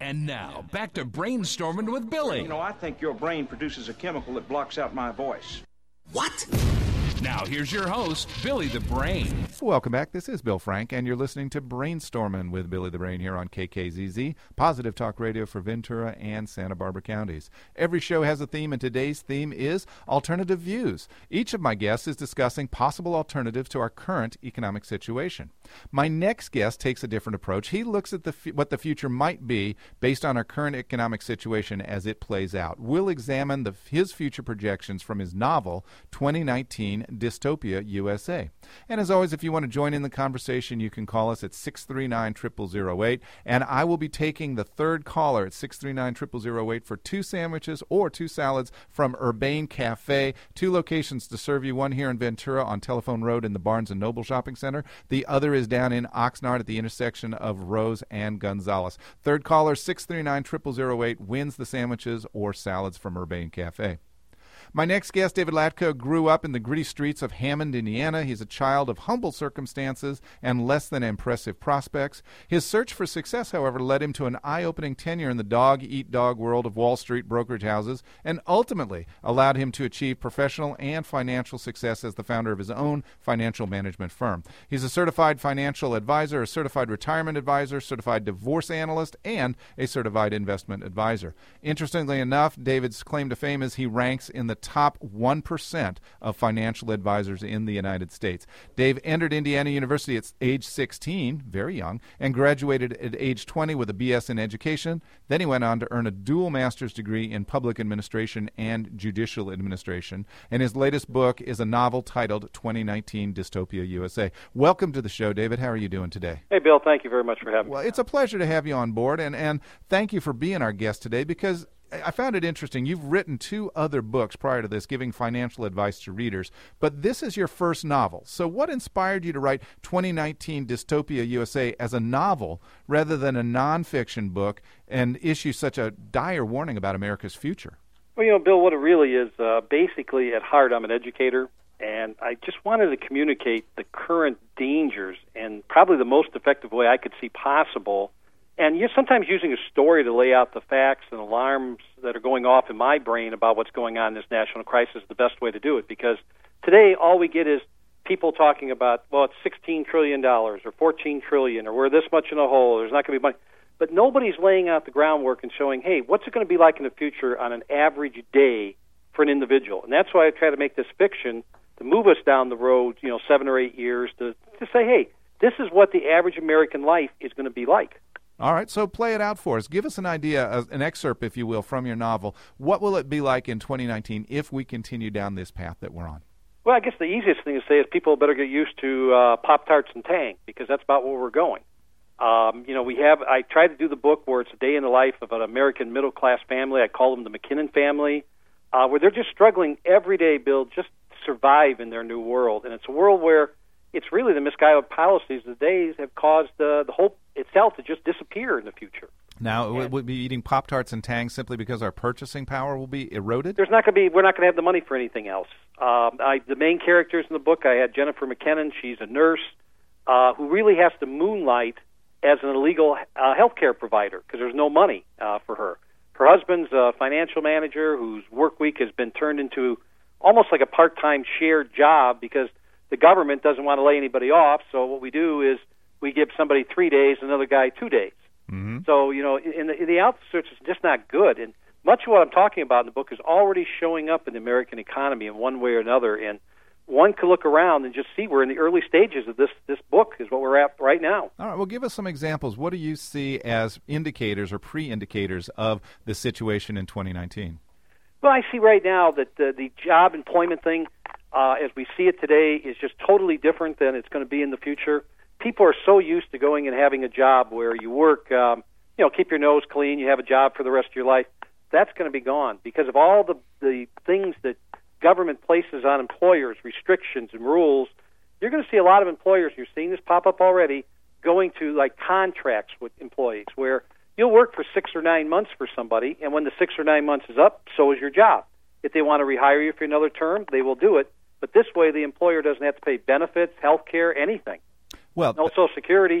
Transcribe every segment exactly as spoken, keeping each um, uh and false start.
And now, back to Brainstorming with Billy. You know, I think your brain produces a chemical that blocks out my voice. What? Now, here's your host, Billy the Brain. Welcome back. This is Bill Frank, and you're listening to Brainstorming with Billy the Brain here on K K Z Z, Positive Talk Radio for Ventura and Santa Barbara counties. Every show has a theme, and today's theme is alternative views. Each of my guests is discussing possible alternatives to our current economic situation. My next guest takes a different approach. He looks at the f- what the future might be based on our current economic situation as it plays out. We'll examine the, his future projections from his novel, twenty nineteen Dystopia U S A. And as always, if you want to join in the conversation, you can call us at six three nine, zero zero zero eight, and I will be taking the third caller at six three nine, zero zero zero eight for two sandwiches or two salads from Urbane Cafe. Two locations to serve you, one here in Ventura on Telephone Road in the Barnes and Noble Shopping Center. The other is down in Oxnard at the intersection of Rose and Gonzales. Third caller, six three nine, zero zero zero eight, wins the sandwiches or salads from Urbane Cafe. My next guest, David Latko, grew up in the gritty streets of Hammond, Indiana. He's a child of humble circumstances and less than impressive prospects. His search for success, however, led him to an eye-opening tenure in the dog-eat-dog world of Wall Street brokerage houses and ultimately allowed him to achieve professional and financial success as the founder of his own financial management firm. He's a certified financial advisor, a certified retirement advisor, certified divorce analyst, and a certified investment advisor. Interestingly enough, David's claim to fame is he ranks in the top one percent of financial advisors in the United States. Dave entered Indiana University at age sixteen, very young, and graduated at age twenty with a B S in education. Then he went on to earn a dual master's degree in public administration and judicial administration. And his latest book is a novel titled twenty nineteen Dystopia U S A. Welcome to the show, David. How are you doing today? Hey, Bill. Thank you very much for having well, me. Well, it's a pleasure to have you on board, and, and thank you for being our guest today because I found it interesting. You've written two other books prior to this giving financial advice to readers, but this is your first novel. So what inspired you to write twenty nineteen Dystopia U S A as a novel rather than a nonfiction book and issue such a dire warning about America's future? Well, you know, Bill, what it really is, uh, basically at heart, I'm an educator, and I just wanted to communicate the current dangers and probably the most effective way I could see possible. And you're sometimes using a story to lay out the facts and alarms that are going off in my brain about what's going on in this national crisis is the best way to do it. Because today all we get is people talking about, well, it's sixteen trillion dollars or fourteen trillion dollars or we're this much in a hole, there's not going to be money. But nobody's laying out the groundwork and showing, hey, what's it going to be like in the future on an average day for an individual? And that's why I try to make this fiction to move us down the road, you know, seven or eight years to, to say, hey, this is what the average American life is going to be like. All right, so play it out for us. Give us an idea, an excerpt, if you will, from your novel. What will it be like in twenty nineteen if we continue down this path that we're on? Well, I guess the easiest thing to say is people better get used to uh, Pop-Tarts and Tang because that's about where we're going. Um, you know, we have. I tried to do the book where it's a day in the life of an American middle-class family. I call them the McKinnon family, uh, where they're just struggling every day, Bill, just to survive in their new world. And it's a world where it's really the misguided policies of the days have caused uh, the hope itself to just disappear in the future. Now, and we'll be eating Pop-Tarts and Tangs simply because our purchasing power will be eroded? There's not going to be, we're not going to have the money for anything else. Um, I, the main characters in the book, I had Jennifer McKinnon. She's a nurse uh, who really has to moonlight as an illegal uh, health care provider because there's no money uh, for her. Her husband's a financial manager whose work week has been turned into almost like a part-time shared job because the government doesn't want to lay anybody off, so what we do is we give somebody three days, another guy two days. Mm-hmm. So, you know, in the, in the outskirts, it's just not good. And much of what I'm talking about in the book is already showing up in the American economy in one way or another. And one could look around and just see we're in the early stages of this, this book is what we're at right now. All right, well, give us some examples. What do you see as indicators or pre-indicators of the situation in twenty nineteen? Well, I see right now that the, the job employment thing, Uh, as we see it today, is just totally different than it's going to be in the future. People are so used to going and having a job where you work, um, you know, keep your nose clean, you have a job for the rest of your life. That's going to be gone because of all the, the things that government places on employers, restrictions and rules. You're going to see a lot of employers, you're seeing this pop up already, going to like contracts with employees where you'll work for six or nine months for somebody, and when the six or nine months is up, so is your job. If they want to rehire you for another term, they will do it. But this way, the employer doesn't have to pay benefits, health care, anything. Well, no Social Security.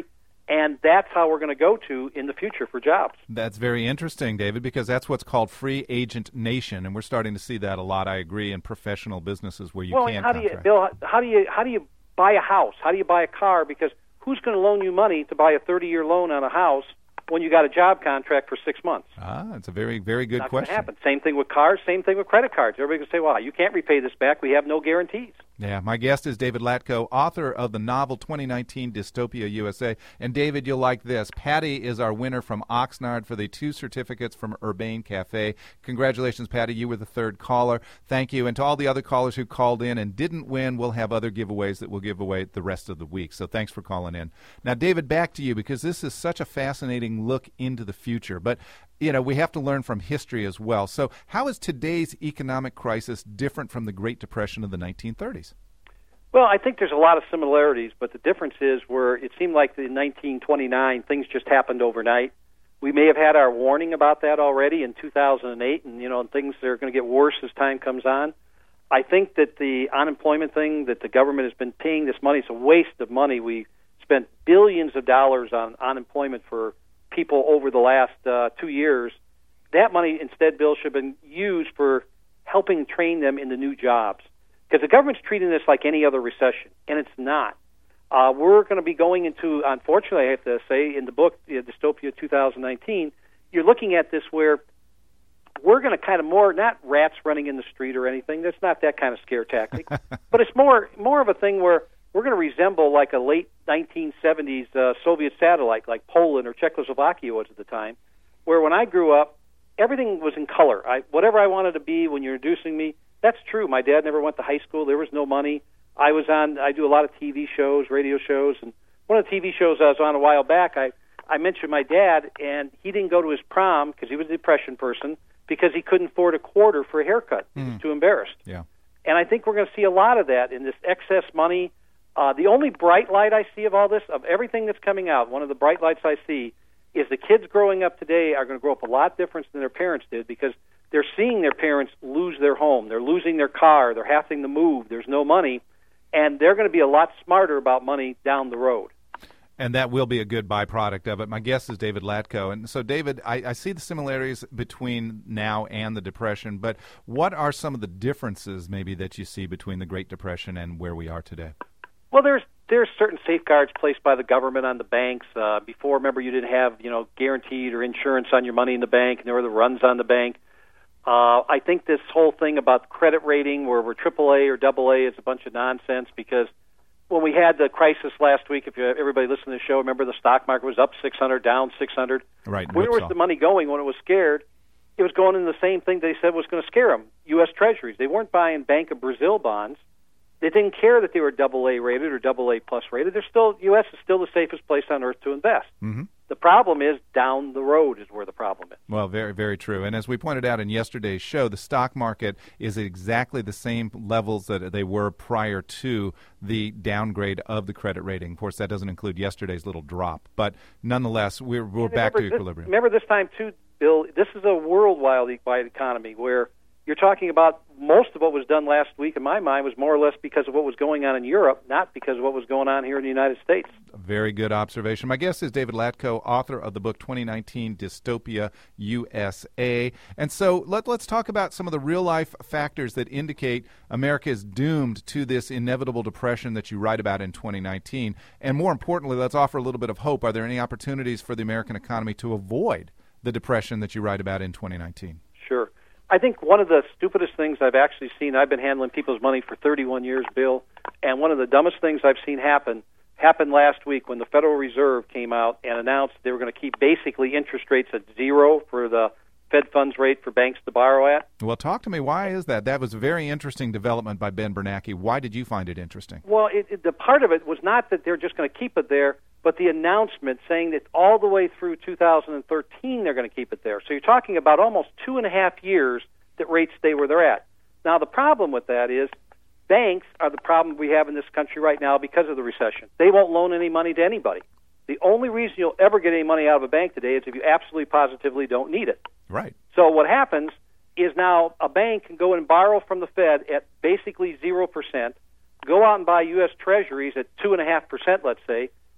And that's how we're going to go to in the future for jobs. That's very interesting, David, because that's what's called free agent nation, and we're starting to see that a lot, I agree, in professional businesses where you well, can how contract. do you, Bill, how do you how do you buy a house? How do you buy a car? Because who's going to loan you money to buy a thirty-year loan on a house when you got a job contract for six months? Ah, it's a very, very good Not question. Not going to happen. Same thing with cars, same thing with credit cards. Everybody can say, well, you can't repay this back. We have no guarantees. Yeah, my guest is David Latko, author of the novel twenty nineteen Dystopia U S A. And, David, you'll like this. Patty is our winner from Oxnard for the two certificates from Urbane Cafe. Congratulations, Patty. You were the third caller. Thank you. And to all the other callers who called in and didn't win, we'll have other giveaways that we'll give away the rest of the week. So thanks for calling in. Now, David, back to you, because this is such a fascinating look into the future. But, you know, we have to learn from history as well. So how is today's economic crisis different from the Great Depression of the nineteen thirties? Well, I think there's a lot of similarities, but the difference is where it seemed like in nineteen twenty-nine things just happened overnight. We may have had our warning about that already in two thousand eight, and you know, things are going to get worse as time comes on. I think that the unemployment thing that the government has been paying this money, it's a waste of money. We spent billions of dollars on unemployment for people over the last uh, two years. That money instead, Bill, should have been used for helping train them in the new jobs. Because the government's treating this like any other recession, and it's not. Uh, we're going to be going into, unfortunately, I have to say, in the book, uh, Dystopia twenty nineteen, you're looking at this where we're going to kind of more, not rats running in the street or anything. That's not that kind of scare tactic. But it's more more of a thing where we're going to resemble like a late nineteen seventies uh, Soviet satellite, like Poland or Czechoslovakia was at the time, where when I grew up, everything was in color. I, whatever I wanted to be when you're introducing me, that's true. My dad never went to high school. There was no money. I was on, I do a lot of T V shows, radio shows, and one of the T V shows I was on a while back, I, I mentioned my dad, and he didn't go to his prom because he was a depression person because he couldn't afford a quarter for a haircut. He Mm. was too embarrassed. Yeah. And I think we're going to see a lot of that in this excess money. Uh, the only bright light I see of all this, of everything that's coming out, one of the bright lights I see is the kids growing up today are going to grow up a lot different than their parents did because they're seeing their parents lose their home. They're losing their car. They're having to move. There's no money. And they're going to be a lot smarter about money down the road. And that will be a good byproduct of it. My guest is David Latko. And so, David, I, I see the similarities between now and the Depression, but what are some of the differences maybe that you see between the Great Depression and where we are today? Well, there's there's certain safeguards placed by the government on the banks. Uh, before, remember, you didn't have, you know, guaranteed or insurance on your money in the bank, and there were the runs on the bank. Uh, I think this whole thing about credit rating, where we're triple A or double A, is a bunch of nonsense because when we had the crisis last week, if you, everybody listened to the show, remember the stock market was up six hundred, down six hundred. Right. Where was the money going when it was scared? It was going in the same thing they said was going to scare them, U S Treasuries. They weren't buying Bank of Brazil bonds. They didn't care that they were double A rated or double A plus rated. They're still, U S is still the safest place on earth to invest. Mm-hmm. The problem is down the road is where the problem is. Well, very, very true. And as we pointed out in yesterday's show, the stock market is at exactly the same levels that they were prior to the downgrade of the credit rating. Of course, that doesn't include yesterday's little drop. But nonetheless, we're, we're back to this, equilibrium. Remember this time, too, Bill, this is a worldwide economy where you're talking about most of what was done last week, in my mind, was more or less because of what was going on in Europe, not because of what was going on here in the United States. A very good observation. My guest is David Latko, author of the book twenty nineteen Dystopia U S A. And so let, let's talk about some of the real-life factors that indicate America is doomed to this inevitable depression that you write about in twenty nineteen. And more importantly, let's offer a little bit of hope. Are there any opportunities for the American economy to avoid the depression that you write about in twenty nineteen? Sure. I think one of the stupidest things I've actually seen, I've been handling people's money for thirty-one years, Bill, and one of the dumbest things I've seen happen happened last week when the Federal Reserve came out and announced they were going to keep basically interest rates at zero for the Fed funds rate for banks to borrow at. Well, talk to me. Why is that? That was a very interesting development by Ben Bernanke. Why did you find it interesting? Well, it, it, the part of it was not that they're just going to keep it there, but the announcement saying that all the way through two thousand thirteen they're going to keep it there. So you're talking about almost two and a half years that rates stay where they're at. Now, the problem with that is banks are the problem we have in this country right now because of the recession. They won't loan any money to anybody. The only reason you'll ever get any money out of a bank today is if you absolutely positively don't need it. Right. So what happens is now a bank can go and borrow from the Fed at basically zero percent, go out and buy U S Treasuries at two point five percent, let's say.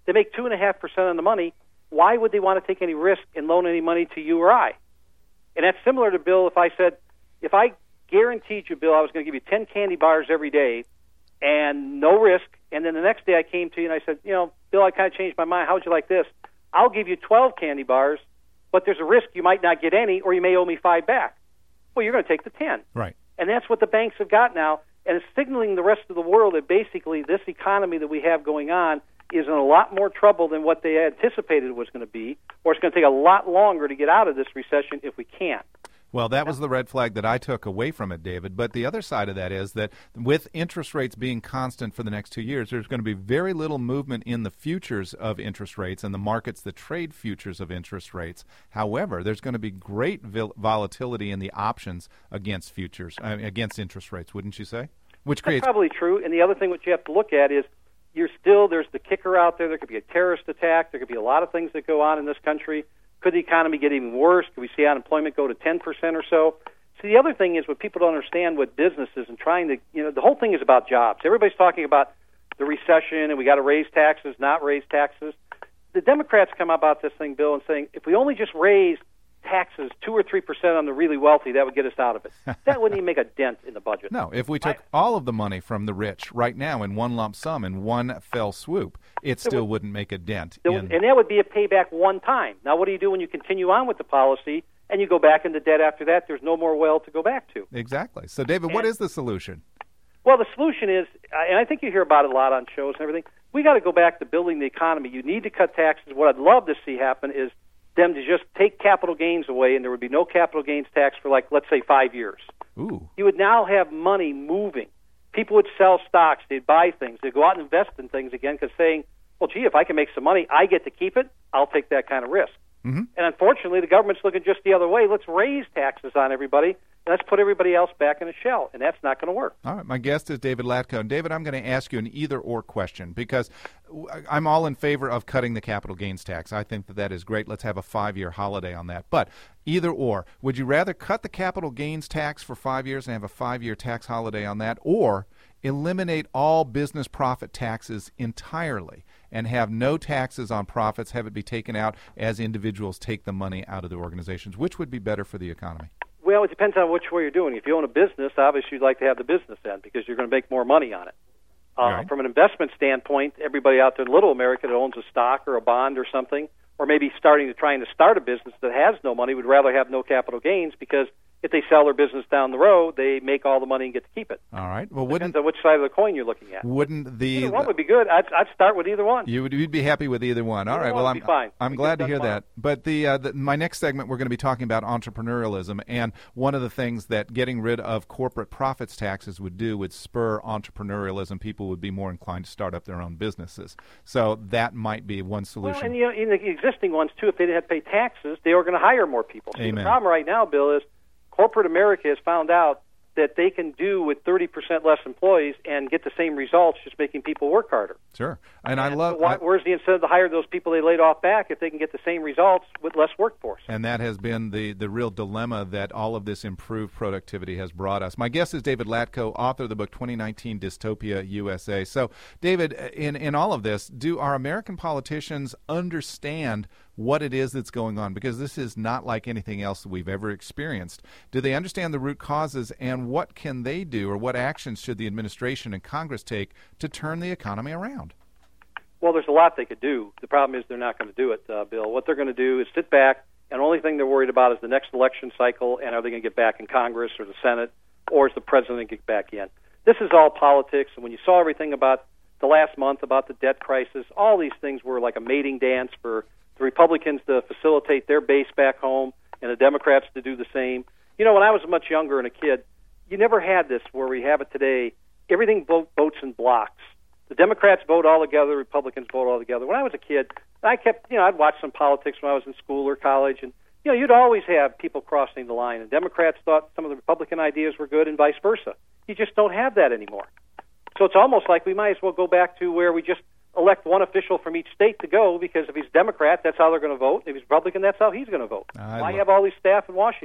They make two and a half percent on the money. Why would they want to take any risk and loan any money to you or I? And that's similar to, Bill, if I said, if I guaranteed you, Bill, I was going to give you ten candy bars every day and no risk, and then the next day I came to you and I said, you know, Bill, I kind of changed my mind. How would you like this? I'll give you twelve candy bars, but there's a risk you might not get any, or you may owe me five back. Well, you're going to take the ten. Right. And that's what the banks have got now, and it's signaling the rest of the world that basically this economy that we have going on is in a lot more trouble than what they anticipated it was going to be, or it's going to take a lot longer to get out of this recession if we can't. Well, that was the red flag that I took away from it, David. But the other side of that is that with interest rates being constant for the next two years, there's going to be very little movement in the futures of interest rates and the markets that trade futures of interest rates. However, there's going to be great vil- volatility in the options against futures, uh, against interest rates, wouldn't you say? Which creates That's probably true. And the other thing which you have to look at is you're still, there's the kicker out there. There could be a terrorist attack. There could be a lot of things that go on in this country. Could the economy get even worse? Could we see unemployment go to ten percent or so? So the other thing is what people don't understand with businesses and trying to, you know, the whole thing is about jobs. Everybody's talking about the recession and we got to raise taxes, not raise taxes. The Democrats come about this thing, Bill, and saying if we only just raise taxes two or three percent on the really wealthy, that would get us out of it. That wouldn't even make a dent in the budget. No, if we took I, all of the money from the rich right now in one lump sum, in one fell swoop, it still would, wouldn't make a dent. In... Would, and that would be a payback one time. Now, what do you do when you continue on with the policy and you go back into debt after that? There's no more well to go back to. Exactly. So, David, and, what is the solution? Well, the solution is, and I think you hear about it a lot on shows and everything, we got to go back to building the economy. You need to cut taxes. What I'd love to see happen is them to just take capital gains away, and there would be no capital gains tax for, like, let's say five years. Ooh. You would now have money moving. People would sell stocks. They'd buy things. They'd go out and invest in things again because saying, well, gee, if I can make some money, I get to keep it. I'll take that kind of risk. Mm-hmm. And unfortunately, the government's looking just the other way. Let's raise taxes on everybody, and let's put everybody else back in a shell, and that's not going to work. All right. My guest is David Latko. And David, I'm going to ask you an either-or question because I'm all in favor of cutting the capital gains tax. I think that that is great. Let's have a five-year holiday on that. But either or, would you rather cut the capital gains tax for five years and have a five-year tax holiday on that, or eliminate all business profit taxes entirely and have no taxes on profits, have it be taken out as individuals take the money out of the organizations? Which would be better for the economy? Well, it depends on which way you're doing. If you own a business, obviously you'd like to have the business end because you're going to make more money on it. Uh, right. From an investment standpoint, everybody out there in Little America that owns a stock or a bond or something, or maybe starting to trying to start a business that has no money, would rather have no capital gains because if they sell their business down the road, they make all the money and get to keep it. All right. Well, Depends wouldn't on which side of the coin you're looking at. Wouldn't the either one would be good. I'd, I'd start with either one. You would you'd be happy with either one. All either right. One well, would I'm be fine. I'm we glad to hear tomorrow. that. But the, uh, the my next segment we're going to be talking about entrepreneurialism, and one of the things that getting rid of corporate profits taxes would do would spur entrepreneurialism. People would be more inclined to start up their own businesses. So that might be one solution. Well, and you know, in the existing ones too, if they didn't have to pay taxes, they were going to hire more people. See, Amen. The problem right now, Bill, is corporate America has found out that they can do with thirty percent less employees and get the same results just making people work harder. Sure. And, and I love... So why, I, where's the incentive to hire those people they laid off back if they can get the same results with less workforce? And that has been the, the real dilemma that all of this improved productivity has brought us. My guest is David Latko, author of the book twenty nineteen Dystopia U S A. So, David, in, in all of this, do our American politicians understand what it is that's going on? Because this is not like anything else that we've ever experienced. Do they understand the root causes, and what can they do, or what actions should the administration and Congress take to turn the economy around? Well, there's a lot they could do. The problem is they're not going to do it, uh, Bill. What they're going to do is sit back, and the only thing they're worried about is the next election cycle, and are they going to get back in Congress or the Senate, or is the president going to get back in? This is all politics, and when you saw everything about the last month, about the debt crisis, all these things were like a mating dance for the Republicans to facilitate their base back home and the Democrats to do the same. You know, when I was much younger and a kid, you never had this where we have it today. Everything vote, votes in blocks. The Democrats vote all together, Republicans vote all together. When I was a kid, I kept, you know, I'd watch some politics when I was in school or college, and, you know, you'd always have people crossing the line, and Democrats thought some of the Republican ideas were good and vice versa. You just don't have that anymore. So it's almost like we might as well go back to where we just elect one official from each state to go, because if he's Democrat, that's how they're going to vote. If he's Republican, that's how he's going to vote. I Why love- have all these staff in Washington?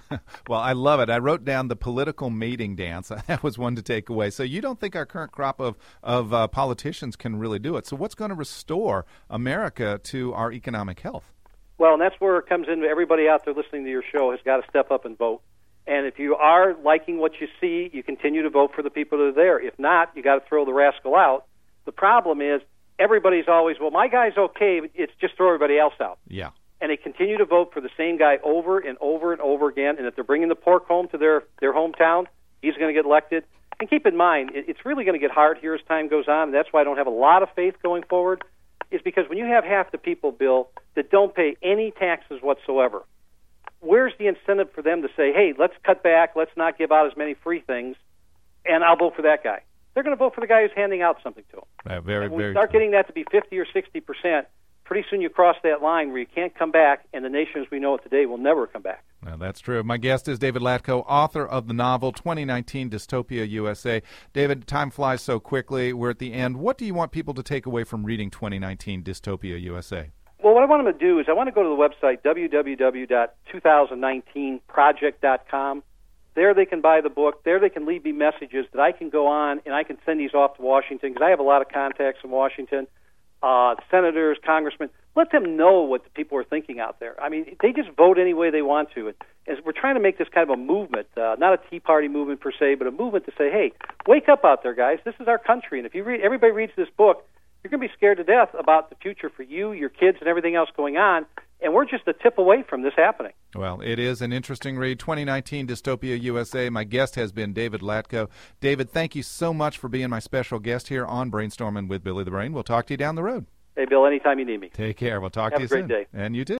Well, I love it. I wrote down the political mating dance. That was one to take away. So you don't think our current crop of, of uh, politicians can really do it. So what's going to restore America to our economic health? Well, and that's where it comes in. Everybody out there listening to your show has got to step up and vote. And if you are liking what you see, you continue to vote for the people that are there. If not, you got to throw the rascal out. The problem is everybody's always, well, my guy's okay, but it's just throw everybody else out. Yeah. And they continue to vote for the same guy over and over and over again. And if they're bringing the pork home to their, their hometown, he's going to get elected. And keep in mind, it, it's really going to get hard here as time goes on. And that's why I don't have a lot of faith going forward, is because when you have half the people, Bill, that don't pay any taxes whatsoever, where's the incentive for them to say, hey, let's cut back, let's not give out as many free things, and I'll vote for that guy? They're going to vote for the guy who's handing out something to them. Yeah, very, and when very you start true. getting that to be fifty or sixty percent, pretty soon you cross that line where you can't come back, and the nation as we know it today will never come back. Well, that's true. My guest is David Latko, author of the novel twenty nineteen Dystopia U S A. David, time flies so quickly. We're at the end. What do you want people to take away from reading twenty nineteen Dystopia U S A? Well, what I want them to do is I want to go to the website, w w w dot two thousand nineteen project dot com. There they can buy the book. There they can leave me messages that I can go on, and I can send these off to Washington, because I have a lot of contacts in Washington, uh, senators, congressmen. Let them know what the people are thinking out there. I mean, they just vote any way they want to. And as we're trying to make this kind of a movement, uh, not a Tea Party movement per se, but a movement to say, hey, wake up out there, guys. This is our country. And if you read, everybody reads this book, you're going to be scared to death about the future for you, your kids, and everything else going on. And we're just a tip away from this happening. Well, it is an interesting read. twenty nineteen Dystopia U S A. My guest has been David Latko. David, thank you so much for being my special guest here on Brainstorming with Billy the Brain. We'll talk to you down the road. Hey, Bill, anytime you need me. Take care. We'll talk Have to you a great soon. day. And you too.